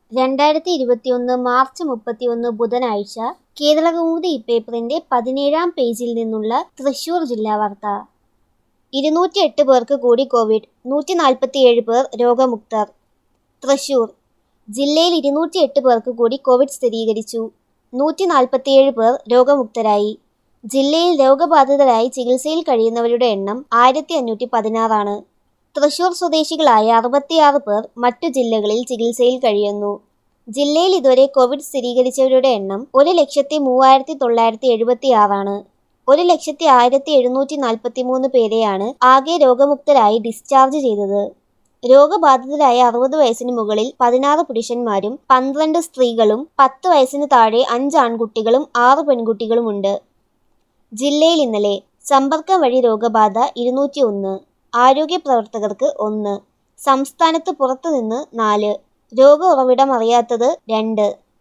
2021 March 31 ബുധനാഴ്ച കേരളകൗമുദി ഇപ്പേപ്പറിന്റെ 17-ാം പേജിൽ നിന്നുള്ള തൃശൂർ ജില്ലാ വാർത്ത. 208 പേർക്ക് കൂടി കോവിഡ്, 147 പേർ രോഗമുക്തർ. തൃശൂർ ജില്ലയിൽ 208 പേർക്ക് കൂടി കോവിഡ് സ്ഥിരീകരിച്ചു. 147 പേർ രോഗമുക്തരായി. ജില്ലയിൽ രോഗബാധിതരായി ചികിത്സയിൽ കഴിയുന്നവരുടെ എണ്ണം 1516 ആണ്. തൃശൂർ സ്വദേശികളായ 66 പേർ മറ്റു ജില്ലകളിൽ ചികിത്സയിൽ കഴിയുന്നു. ജില്ലയിൽ ഇതുവരെ കോവിഡ് സ്ഥിരീകരിച്ചവരുടെ എണ്ണം 1,03,976 ആണ്. 1,01,743 പേരെയാണ് ആകെ രോഗമുക്തരായി ഡിസ്ചാർജ് ചെയ്തത്. രോഗബാധിതരായ 60 വയസ്സിന് മുകളിൽ 16 പുരുഷന്മാരും 12 സ്ത്രീകളും 10 വയസ്സിന് താഴെ 5 ആൺകുട്ടികളും 6 പെൺകുട്ടികളുമുണ്ട്. ജില്ലയിൽ ഇന്നലെ സമ്പർക്കം വഴി രോഗബാധ 201, ആരോഗ്യ പ്രവർത്തകർക്ക് 1, സംസ്ഥാനത്ത് പുറത്തുനിന്ന് 4, രോഗ ഉറവിടം അറിയാത്തത് 2.